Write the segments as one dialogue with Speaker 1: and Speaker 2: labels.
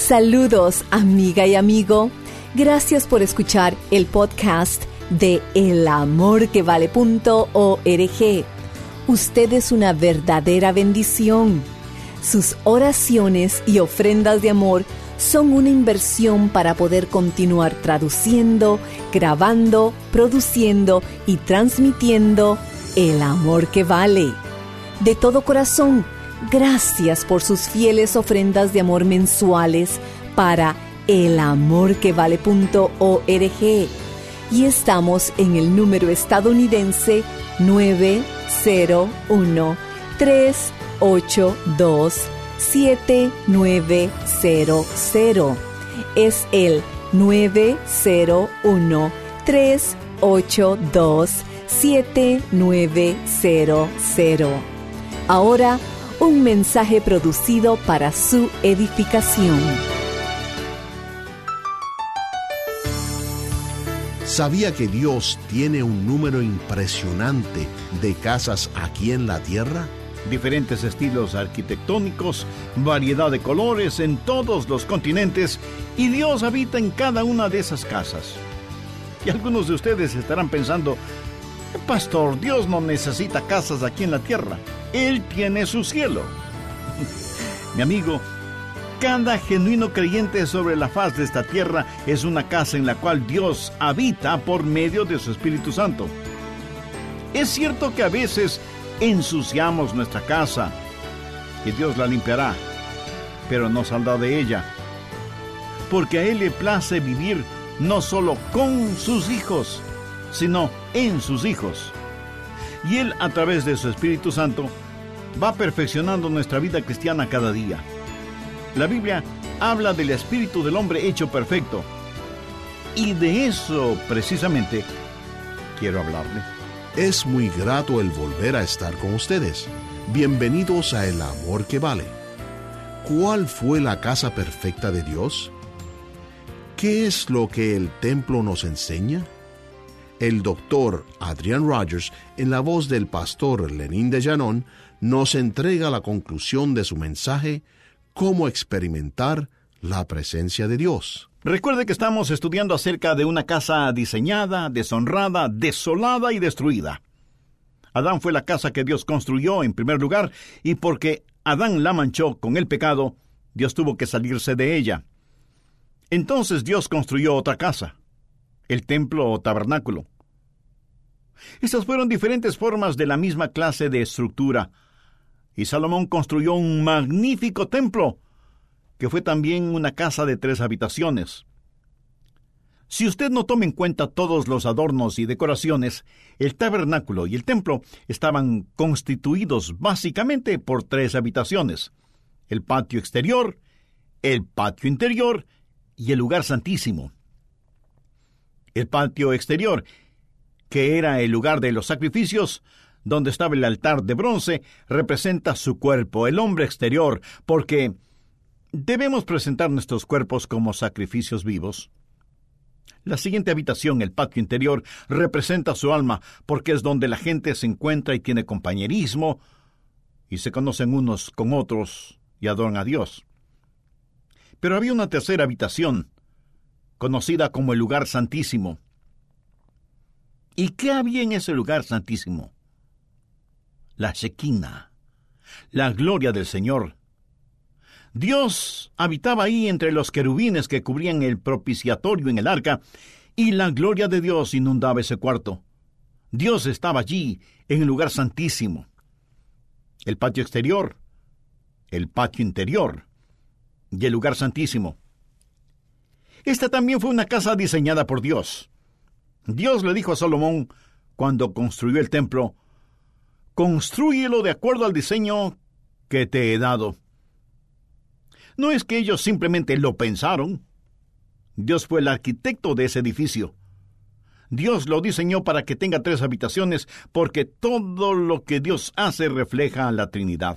Speaker 1: Saludos, amiga y amigo. Gracias por escuchar el podcast de elamorquevale.org. Usted es una verdadera bendición. Sus oraciones y ofrendas de amor son una inversión para poder continuar traduciendo, grabando, produciendo y transmitiendo el amor que vale. De todo corazón, gracias por sus fieles ofrendas de amor mensuales para elamorquevale.org. Y estamos en el número estadounidense 901-382-7900. Es el 901-382-7900. Ahora, un mensaje producido para su edificación.
Speaker 2: ¿Sabía que Dios tiene un número impresionante de casas aquí en la tierra?
Speaker 3: Diferentes estilos arquitectónicos, variedad de colores en todos los continentes, y Dios habita en cada una de esas casas. Y algunos de ustedes estarán pensando: Pastor, Dios no necesita casas aquí en la tierra. Él tiene su cielo. Mi amigo, cada genuino creyente sobre la faz de esta tierra es una casa en la cual Dios habita por medio de su Espíritu Santo. Es cierto que a veces ensuciamos nuestra casa, y Dios la limpiará, pero no saldrá de ella, porque a Él le place vivir no solo con sus hijos, sino en sus hijos. Y Él, a través de su Espíritu Santo, va perfeccionando nuestra vida cristiana cada día. La Biblia habla del espíritu del hombre hecho perfecto, y de eso precisamente quiero hablarle.
Speaker 2: Es muy grato el volver a estar con ustedes. Bienvenidos a El Amor que Vale. ¿Cuál fue la casa perfecta de Dios? ¿Qué es lo que el templo nos enseña? El doctor Adrian Rogers, en la voz del pastor Lenín de Llanón, nos entrega la conclusión de su mensaje: cómo experimentar la presencia de Dios.
Speaker 3: Recuerde que estamos estudiando acerca de una casa diseñada, deshonrada, desolada y destruida. Adán fue la casa que Dios construyó en primer lugar, y porque Adán la manchó con el pecado, Dios tuvo que salirse de ella. Entonces Dios construyó otra casa, el templo o tabernáculo. Estas fueron diferentes formas de la misma clase de estructura, y Salomón construyó un magnífico templo, que fue también una casa de 3 habitaciones. Si usted no toma en cuenta todos los adornos y decoraciones, el tabernáculo y el templo estaban constituidos básicamente por 3 habitaciones: el patio exterior, el patio interior y el lugar santísimo. El patio exterior, que era el lugar de los sacrificios, donde estaba el altar de bronce, representa su cuerpo, el hombre exterior, porque debemos presentar nuestros cuerpos como sacrificios vivos. La siguiente habitación, el patio interior, representa su alma, porque es donde la gente se encuentra y tiene compañerismo, y se conocen unos con otros y adoran a Dios. Pero había una tercera habitación, conocida como el lugar santísimo. ¿Y qué había en ese lugar santísimo? La Shekinah, la gloria del Señor. Dios habitaba ahí entre los querubines que cubrían el propiciatorio en el arca, y la gloria de Dios inundaba ese cuarto. Dios estaba allí en el lugar santísimo. El patio exterior, el patio interior y el lugar santísimo. Esta también fue una casa diseñada por Dios. Dios le dijo a Salomón, cuando construyó el templo: «Constrúyelo de acuerdo al diseño que te he dado». No es que ellos simplemente lo pensaron. Dios fue el arquitecto de ese edificio. Dios lo diseñó para que tenga 3 habitaciones, porque todo lo que Dios hace refleja a la Trinidad.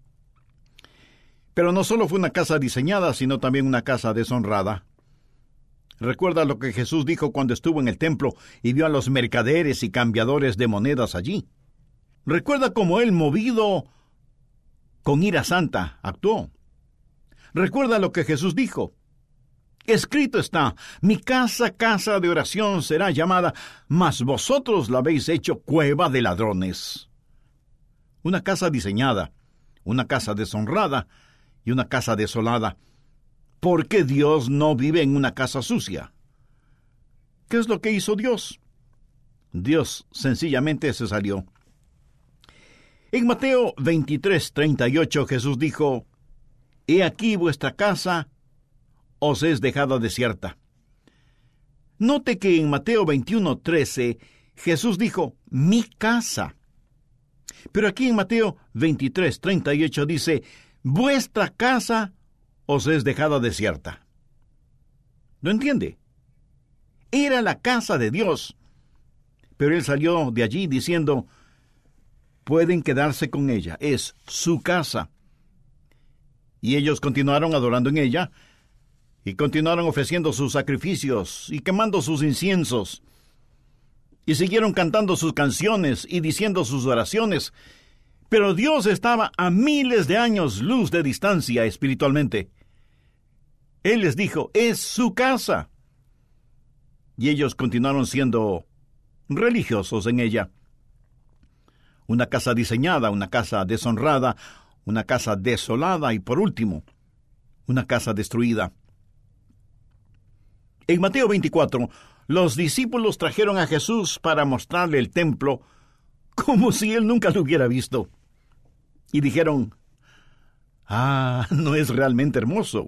Speaker 3: Pero no solo fue una casa diseñada, sino también una casa deshonrada. Recuerda lo que Jesús dijo cuando estuvo en el templo y vio a los mercaderes y cambiadores de monedas allí. Recuerda cómo Él, movido con ira santa, actuó. Recuerda lo que Jesús dijo. Escrito está: mi casa, casa de oración será llamada, mas vosotros la habéis hecho cueva de ladrones. Una casa diseñada, una casa deshonrada y una casa desolada. ¿Por qué Dios no vive en una casa sucia? ¿Qué es lo que hizo Dios? Dios sencillamente se salió. En Mateo 23:38 Jesús dijo: he aquí vuestra casa os es dejada desierta. Note que en Mateo 21:13 Jesús dijo: mi casa. Pero aquí en Mateo 23:38 dice: vuestra casa os es dejada desierta. ¿Lo entiende? Era la casa de Dios. Pero él salió de allí diciendo: pueden quedarse con ella, es su casa. Y ellos continuaron adorando en ella, y continuaron ofreciendo sus sacrificios y quemando sus inciensos, y siguieron cantando sus canciones y diciendo sus oraciones. Pero Dios estaba a miles de años luz de distancia espiritualmente. Él les dijo: es su casa. Y ellos continuaron siendo religiosos en ella. Una casa diseñada, una casa deshonrada, una casa desolada y, por último, una casa destruida. En Mateo 24, los discípulos trajeron a Jesús para mostrarle el templo como si él nunca lo hubiera visto. Y dijeron: no es realmente hermoso.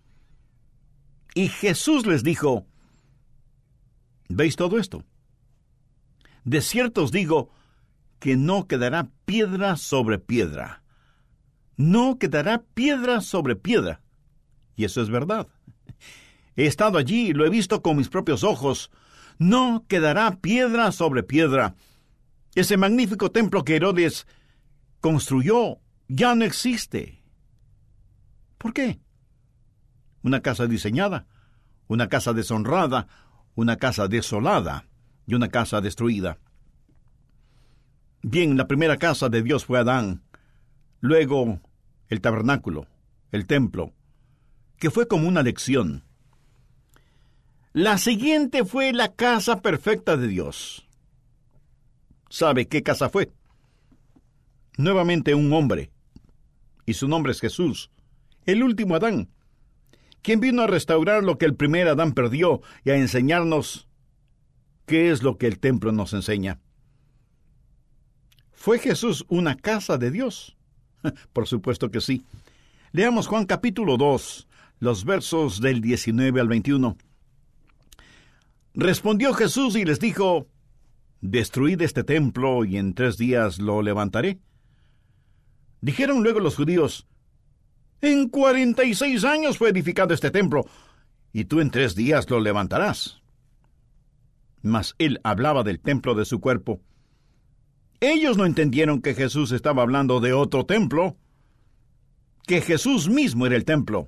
Speaker 3: Y Jesús les dijo: ¿veis todo esto? De cierto os digo que no quedará piedra sobre piedra. No quedará piedra sobre piedra. Y eso es verdad. He estado allí, lo he visto con mis propios ojos. No quedará piedra sobre piedra. Ese magnífico templo que Herodes construyó ya no existe. ¿Por qué? Una casa diseñada, una casa deshonrada, una casa desolada y una casa destruida. Bien, la primera casa de Dios fue Adán, luego el tabernáculo, el templo, que fue como una lección. La siguiente fue la casa perfecta de Dios. ¿Sabe qué casa fue? Nuevamente un hombre, y su nombre es Jesús, el último Adán, quien vino a restaurar lo que el primer Adán perdió y a enseñarnos qué es lo que el templo nos enseña. ¿Fue Jesús una casa de Dios? Por supuesto que sí. Leamos Juan capítulo 2, los versos del 19 al 21. Respondió Jesús y les dijo: destruid este templo y en 3 días lo levantaré. Dijeron luego los judíos: en 46 años fue edificado este templo, y tú en 3 días lo levantarás. Mas él hablaba del templo de su cuerpo. Ellos no entendieron que Jesús estaba hablando de otro templo, que Jesús mismo era el templo.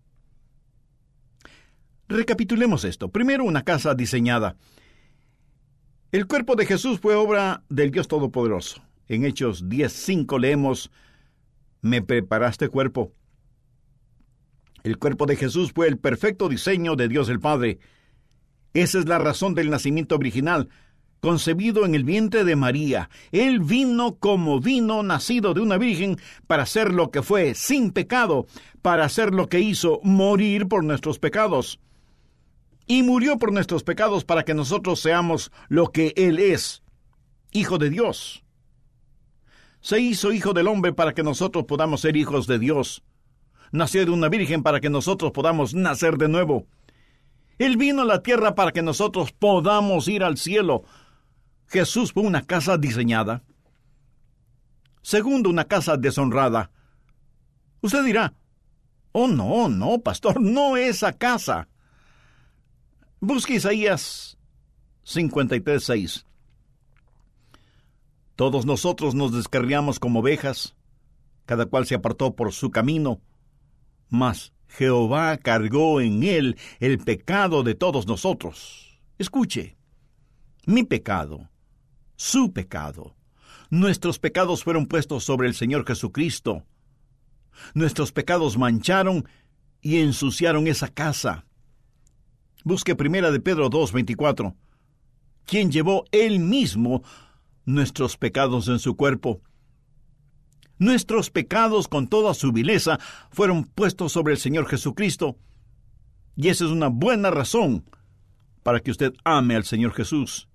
Speaker 3: Recapitulemos esto. Primero, una casa diseñada. El cuerpo de Jesús fue obra del Dios Todopoderoso. En Hechos 10:5 leemos: me preparaste cuerpo. El cuerpo de Jesús fue el perfecto diseño de Dios el Padre. Esa es la razón del nacimiento original, concebido en el vientre de María. Él vino como vino, nacido de una virgen, para hacer lo que fue, sin pecado, para hacer lo que hizo, morir por nuestros pecados. Y murió por nuestros pecados para que nosotros seamos lo que Él es, Hijo de Dios. Se hizo Hijo del Hombre para que nosotros podamos ser hijos de Dios. Nació de una virgen para que nosotros podamos nacer de nuevo. Él vino a la tierra para que nosotros podamos ir al cielo. Jesús fue una casa diseñada. Segundo, una casa deshonrada. Usted dirá: oh, no, pastor, no esa casa. Busque Isaías 53:6. Todos nosotros nos descarriamos como ovejas, cada cual se apartó por su camino, mas Jehová cargó en él el pecado de todos nosotros. Escuche, mi pecado, su pecado, nuestros pecados fueron puestos sobre el Señor Jesucristo. Nuestros pecados mancharon y ensuciaron esa casa. Busque 1 de Pedro 2:24, quien llevó él mismo nuestros pecados en su cuerpo. Nuestros pecados con toda su vileza fueron puestos sobre el Señor Jesucristo, y esa es una buena razón para que usted ame al Señor Jesús.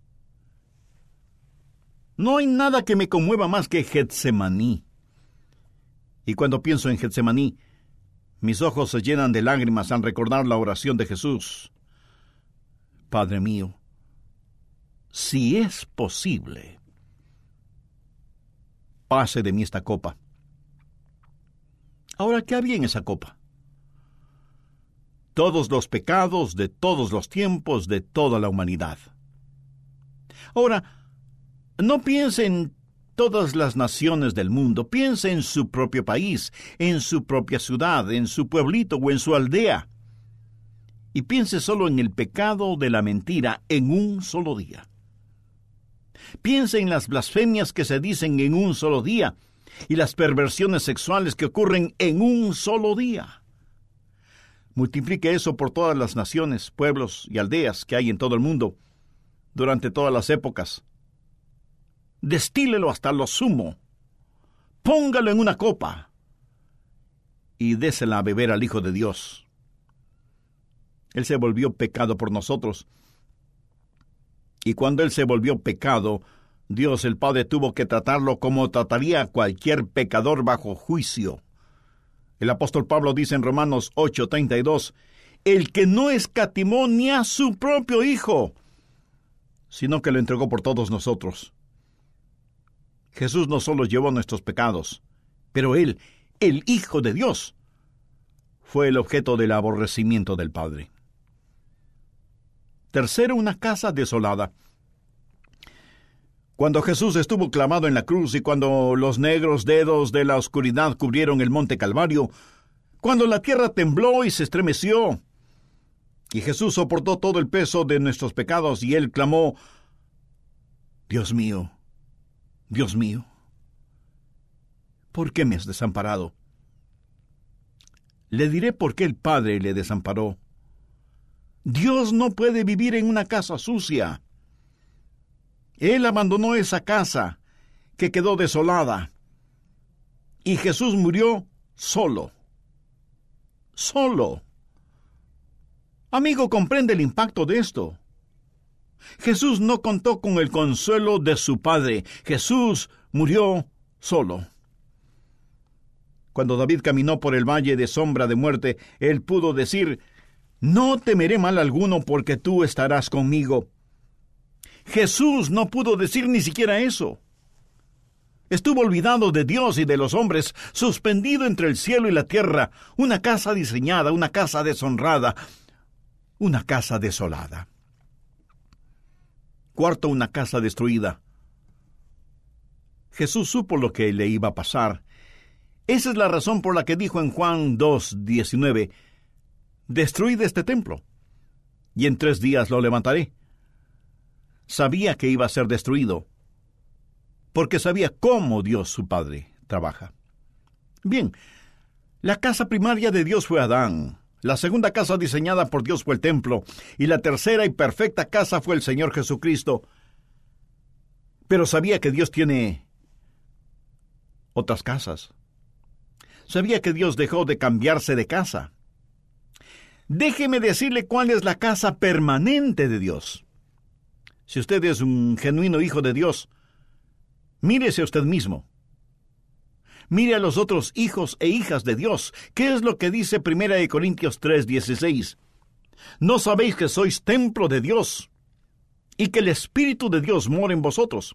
Speaker 3: No hay nada que me conmueva más que Getsemaní. Y cuando pienso en Getsemaní, mis ojos se llenan de lágrimas al recordar la oración de Jesús. Padre mío, si es posible, pase de mí esta copa. Ahora, ¿qué había en esa copa? Todos los pecados de todos los tiempos de toda la humanidad. Ahora, no piense en todas las naciones del mundo, piense en su propio país, en su propia ciudad, en su pueblito o en su aldea. Y piense solo en el pecado de la mentira en un solo día. Piense en las blasfemias que se dicen en un solo día y las perversiones sexuales que ocurren en un solo día. Multiplique eso por todas las naciones, pueblos y aldeas que hay en todo el mundo durante todas las épocas. Destílelo hasta lo sumo. Póngalo en una copa y désela a beber al Hijo de Dios. Él se volvió pecado por nosotros. Y cuando Él se volvió pecado, Dios el Padre tuvo que tratarlo como trataría a cualquier pecador bajo juicio. El apóstol Pablo dice en Romanos 8:32, el que no escatimó ni a su propio Hijo, sino que lo entregó por todos nosotros. Jesús no solo llevó nuestros pecados, pero Él, el Hijo de Dios, fue el objeto del aborrecimiento del Padre. Tercero, una casa desolada. Cuando Jesús estuvo clavado en la cruz y cuando los negros dedos de la oscuridad cubrieron el monte Calvario, cuando la tierra tembló y se estremeció, y Jesús soportó todo el peso de nuestros pecados, y Él clamó, Dios mío, ¿por qué me has desamparado? Le diré por qué el Padre le desamparó. Dios no puede vivir en una casa sucia. Él abandonó esa casa que quedó desolada. Y Jesús murió solo. Solo. Amigo, comprende el impacto de esto. Jesús no contó con el consuelo de su Padre. Jesús murió solo. Cuando David caminó por el valle de sombra de muerte, él pudo decir, no temeré mal alguno porque tú estarás conmigo. Jesús no pudo decir ni siquiera eso. Estuvo olvidado de Dios y de los hombres, suspendido entre el cielo y la tierra, una casa diseñada, una casa deshonrada, una casa desolada. Cuarto, una casa destruida. Jesús supo lo que le iba a pasar. Esa es la razón por la que dijo en Juan 2:19, destruid este templo, y en 3 días lo levantaré. Sabía que iba a ser destruido, porque sabía cómo Dios su Padre trabaja. Bien, la casa primaria de Dios fue Adán, la segunda casa diseñada por Dios fue el templo, y la tercera y perfecta casa fue el Señor Jesucristo. Pero sabía que Dios tiene otras casas. Sabía que Dios dejó de cambiarse de casa. Déjeme decirle cuál es la casa permanente de Dios. Si usted es un genuino hijo de Dios, mírese a usted mismo. Mire a los otros hijos e hijas de Dios. ¿Qué es lo que dice 1 Corintios 3:16? ¿No sabéis que sois templo de Dios y que el Espíritu de Dios mora en vosotros?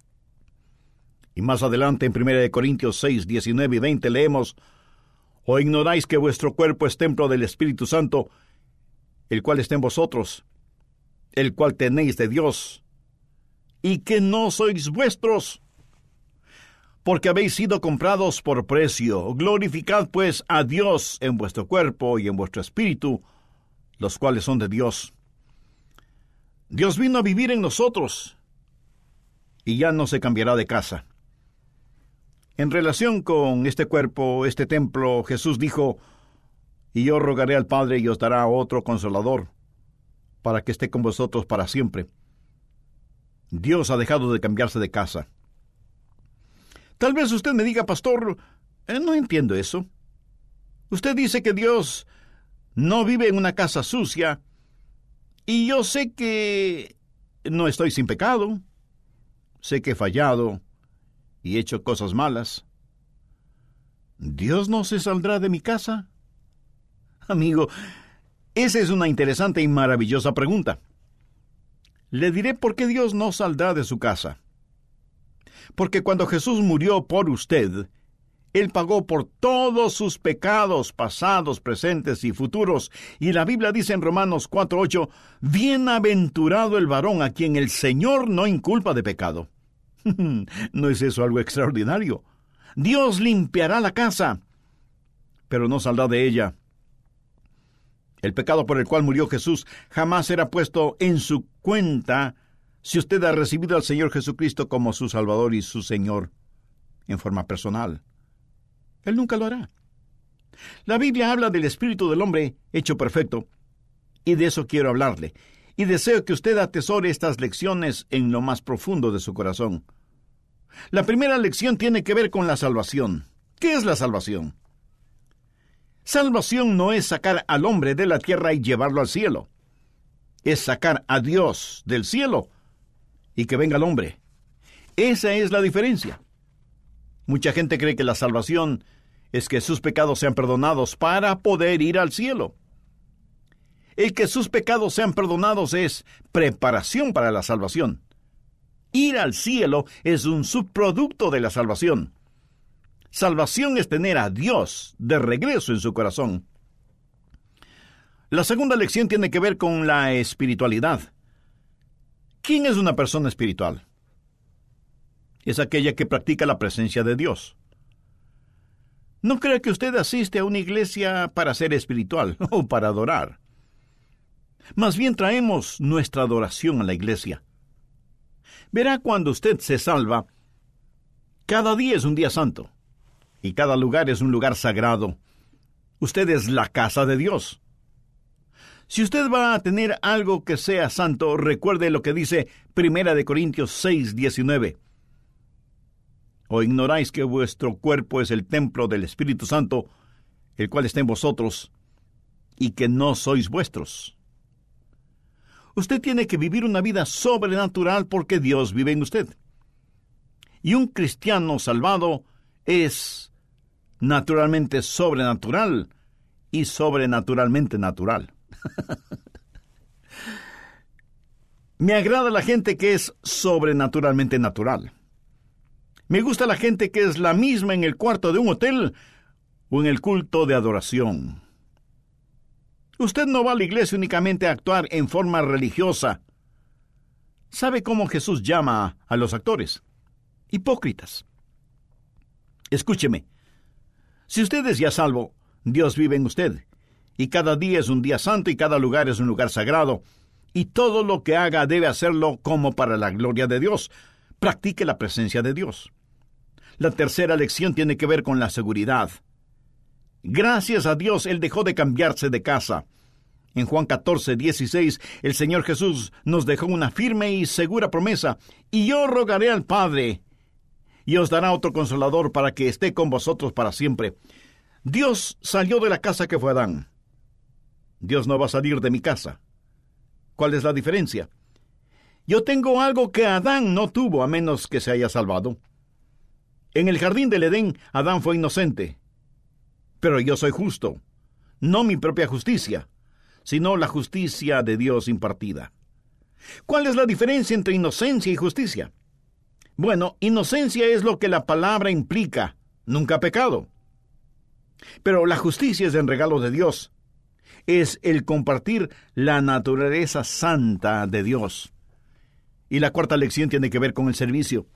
Speaker 3: Y más adelante en 1 Corintios 6:19 y 20 leemos, ¿o ignoráis que vuestro cuerpo es templo del Espíritu Santo, el cual está en vosotros, el cual tenéis de Dios, y que no sois vuestros? Porque habéis sido comprados por precio. Glorificad pues a Dios en vuestro cuerpo y en vuestro espíritu, los cuales son de Dios. Dios vino a vivir en nosotros, y ya no se cambiará de casa. En relación con este cuerpo, este templo, Jesús dijo, Y yo rogaré al Padre y os dará otro consolador, para que esté con vosotros para siempre. Dios ha dejado de cambiarse de casa. Tal vez usted me diga, pastor, no entiendo eso. Usted dice que Dios no vive en una casa sucia, y yo sé que no estoy sin pecado. Sé que he fallado y he hecho cosas malas. ¿Dios no se saldrá de mi casa? Amigo, esa es una interesante y maravillosa pregunta. Le diré por qué Dios no saldrá de su casa. Porque cuando Jesús murió por usted, Él pagó por todos sus pecados pasados, presentes y futuros. Y la Biblia dice en Romanos 4:8, bienaventurado el varón a quien el Señor no inculpa de pecado. ¿No es eso algo extraordinario? Dios limpiará la casa, pero no saldrá de ella. El pecado por el cual murió Jesús jamás será puesto en su cuenta si usted ha recibido al Señor Jesucristo como su Salvador y su Señor en forma personal. Él nunca lo hará. La Biblia habla del espíritu del hombre hecho perfecto, y de eso quiero hablarle. Y deseo que usted atesore estas lecciones en lo más profundo de su corazón. La primera lección tiene que ver con la salvación. ¿Qué es la salvación? Salvación no es sacar al hombre de la tierra y llevarlo al cielo. Es sacar a Dios del cielo y que venga el hombre. Esa es la diferencia. Mucha gente cree que la salvación es que sus pecados sean perdonados para poder ir al cielo. El que sus pecados sean perdonados es preparación para la salvación. Ir al cielo es un subproducto de la salvación. Salvación es tener a Dios de regreso en su corazón. La segunda lección tiene que ver con la espiritualidad. ¿Quién es una persona espiritual? Es aquella que practica la presencia de Dios. No crea que usted asiste a una iglesia para ser espiritual o para adorar. Más bien traemos nuestra adoración a la iglesia. Verá, cuando usted se salva, cada día es un día santo, y cada lugar es un lugar sagrado. Usted es la casa de Dios. Si usted va a tener algo que sea santo, recuerde lo que dice 1 Corintios 6:19. ¿O ignoráis que vuestro cuerpo es el templo del Espíritu Santo, el cual está en vosotros, y que no sois vuestros? Usted tiene que vivir una vida sobrenatural porque Dios vive en usted. Y un cristiano salvado es naturalmente sobrenatural y sobrenaturalmente natural. Me agrada la gente que es sobrenaturalmente natural. Me gusta la gente que es la misma en el cuarto de un hotel o en el culto de adoración. Usted no va a la iglesia únicamente a actuar en forma religiosa. ¿Sabe cómo Jesús llama a los actores? Hipócritas. Escúcheme. Si usted es ya salvo, Dios vive en usted. Y cada día es un día santo y cada lugar es un lugar sagrado. Y todo lo que haga debe hacerlo como para la gloria de Dios. Practique la presencia de Dios. La tercera lección tiene que ver con la seguridad. Gracias a Dios, Él dejó de cambiarse de casa. En Juan 14:16, el Señor Jesús nos dejó una firme y segura promesa. Y yo rogaré al Padre, y os dará otro consolador para que esté con vosotros para siempre. Dios salió de la casa que fue Adán. Dios no va a salir de mi casa. ¿Cuál es la diferencia? Yo tengo algo que Adán no tuvo, a menos que se haya salvado. En el jardín del Edén, Adán fue inocente. Pero yo soy justo, no mi propia justicia, sino la justicia de Dios impartida. ¿Cuál es la diferencia entre inocencia y justicia? Bueno, inocencia es lo que la palabra implica, nunca pecado. Pero la justicia es el regalo de Dios. Es el compartir la naturaleza santa de Dios. Y la cuarta lección tiene que ver con el servicio.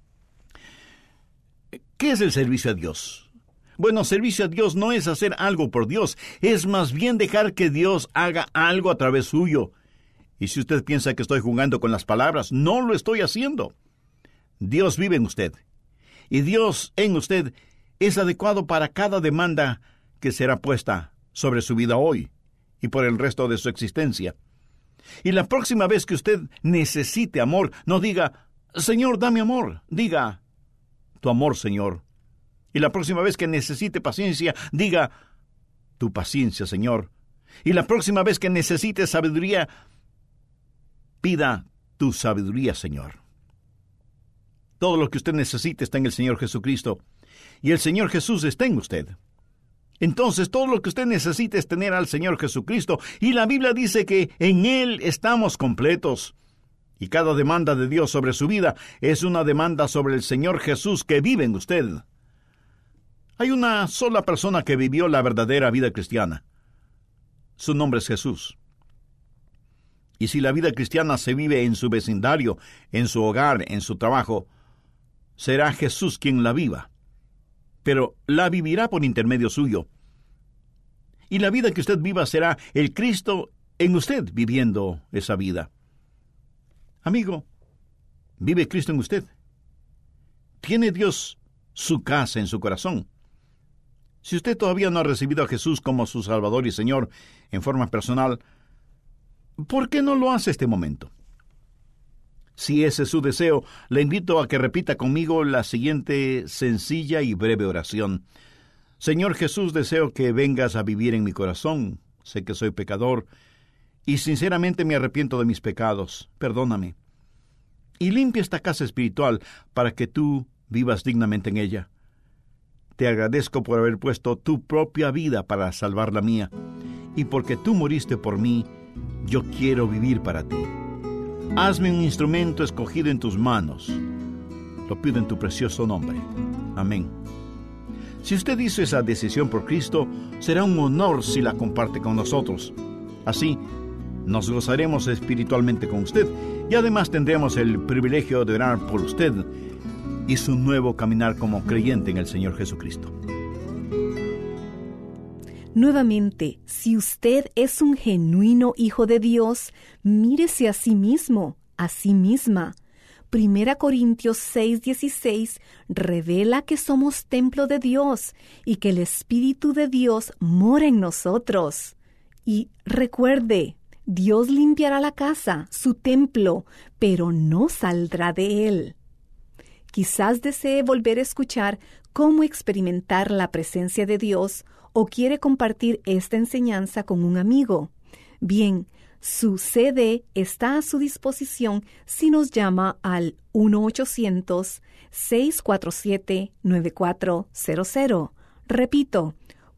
Speaker 3: ¿Qué es el servicio a Dios? Bueno, servicio a Dios no es hacer algo por Dios, es más bien dejar que Dios haga algo a través suyo. Y si usted piensa que estoy jugando con las palabras, no lo estoy haciendo. Dios vive en usted, y Dios en usted es adecuado para cada demanda que será puesta sobre su vida hoy y por el resto de su existencia. Y la próxima vez que usted necesite amor, no diga, Señor, dame amor. Diga, tu amor, Señor. Y la próxima vez que necesite paciencia, diga, tu paciencia, Señor. Y la próxima vez que necesite sabiduría, pida tu sabiduría, Señor. Todo lo que usted necesite está en el Señor Jesucristo. Y el Señor Jesús está en usted. Entonces, todo lo que usted necesita es tener al Señor Jesucristo. Y la Biblia dice que en Él estamos completos. Y cada demanda de Dios sobre su vida es una demanda sobre el Señor Jesús que vive en usted. Hay una sola persona que vivió la verdadera vida cristiana. Su nombre es Jesús. Y si la vida cristiana se vive en su vecindario, en su hogar, en su trabajo, será Jesús quien la viva. Pero la vivirá por intermedio suyo. Y la vida que usted viva será el Cristo en usted viviendo esa vida. Amigo, ¿vive Cristo en usted? ¿Tiene Dios su casa en su corazón? Si usted todavía no ha recibido a Jesús como su Salvador y Señor en forma personal, ¿por qué no lo hace este momento? Si ese es su deseo, le invito a que repita conmigo la siguiente sencilla y breve oración. Señor Jesús, deseo que vengas a vivir en mi corazón. Sé que soy pecador y sinceramente me arrepiento de mis pecados. Perdóname. Y limpia esta casa espiritual para que tú vivas dignamente en ella. Te agradezco por haber puesto tu propia vida para salvar la mía. Y porque tú moriste por mí, yo quiero vivir para ti. Hazme un instrumento escogido en tus manos. Lo pido en tu precioso nombre. Amén. Si usted hizo esa decisión por Cristo, será un honor si la comparte con nosotros. Así, nos gozaremos espiritualmente con usted y además tendremos el privilegio de orar por usted y su nuevo caminar como creyente en el Señor Jesucristo.
Speaker 1: Nuevamente, si usted es un genuino hijo de Dios, mírese a sí mismo, a sí misma. 1 Corintios 6:16 revela que somos templo de Dios y que el Espíritu de Dios mora en nosotros. Y recuerde, Dios limpiará la casa, su templo, pero no saldrá de él. Quizás desee volver a escuchar cómo experimentar la presencia de Dios o quiere compartir esta enseñanza con un amigo. Bien, su CD está a su disposición si nos llama al 1-800-647-9400. Repito,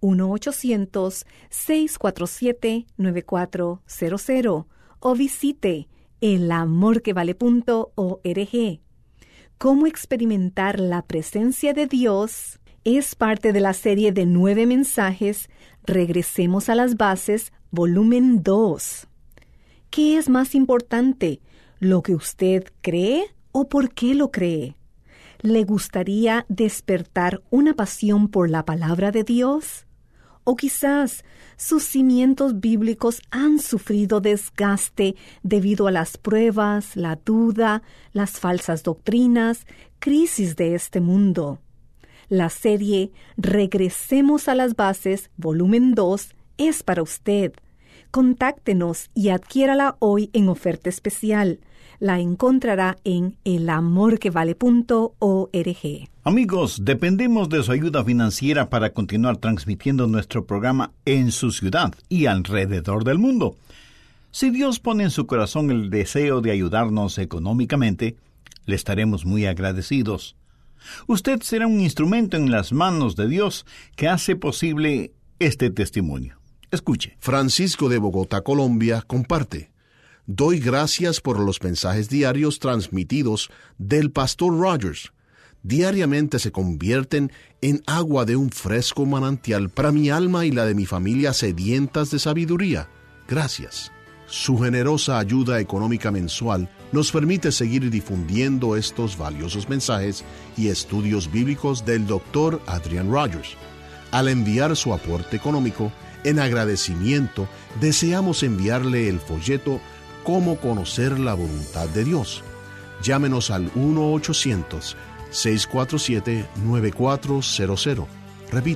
Speaker 1: 1-800-647-9400 o visite elamorquevale.org. ¿Cómo experimentar la presencia de Dios? Es parte de la serie de 9 mensajes Regresemos a las Bases, volumen 2. ¿Qué es más importante, lo que usted cree o por qué lo cree? ¿Le gustaría despertar una pasión por la palabra de Dios? O quizás sus cimientos bíblicos han sufrido desgaste debido a las pruebas, la duda, las falsas doctrinas, crisis de este mundo. La serie Regresemos a las Bases, volumen 2, es para usted. Contáctenos y adquiérala hoy en oferta especial. La encontrará en elamorquevale.org.
Speaker 3: Amigos, dependemos de su ayuda financiera para continuar transmitiendo nuestro programa en su ciudad y alrededor del mundo. Si Dios pone en su corazón el deseo de ayudarnos económicamente, le estaremos muy agradecidos. Usted será un instrumento en las manos de Dios que hace posible este testimonio. Escuche.
Speaker 2: Francisco de Bogotá, Colombia, comparte. Doy gracias por los mensajes diarios transmitidos del Pastor Rogers. Diariamente se convierten en agua de un fresco manantial para mi alma y la de mi familia sedientas de sabiduría. Gracias. Su generosa ayuda económica mensual nos permite seguir difundiendo estos valiosos mensajes y estudios bíblicos del Dr. Adrian Rogers. Al enviar su aporte económico, en agradecimiento, deseamos enviarle el folleto Cómo conocer la voluntad de Dios. Llámenos al 1-800-647-9400. Repito,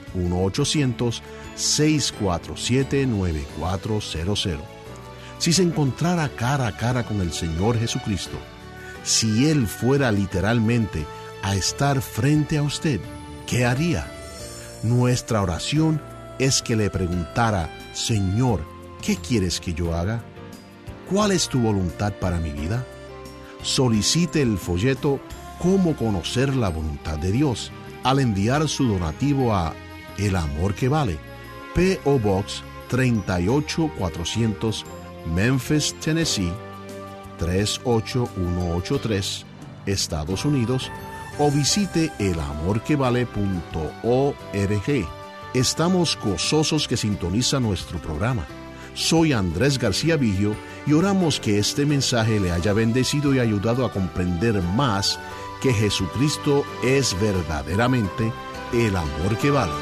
Speaker 2: 1-800-647-9400. Si se encontrara cara a cara con el Señor Jesucristo, si Él fuera literalmente a estar frente a usted, ¿qué haría? Nuestra oración es que le preguntara: Señor, ¿qué quieres que yo haga? ¿Cuál es tu voluntad para mi vida? Solicite el folleto Cómo conocer la voluntad de Dios al enviar su donativo a El Amor que Vale, P.O. Box 38400, Memphis, Tennessee 38183, Estados Unidos, o visite elamorquevale.org. Estamos gozosos que sintoniza nuestro programa. Soy Andrés García Vigio y oramos que este mensaje le haya bendecido y ayudado a comprender más que Jesucristo es verdaderamente el amor que vale.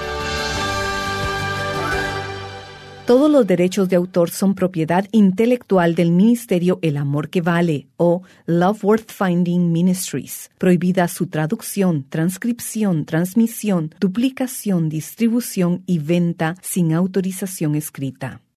Speaker 1: Todos los derechos de autor son propiedad intelectual del Ministerio El Amor que Vale o Love Worth Finding Ministries. Prohibida su traducción, transcripción, transmisión, duplicación, distribución y venta sin autorización escrita.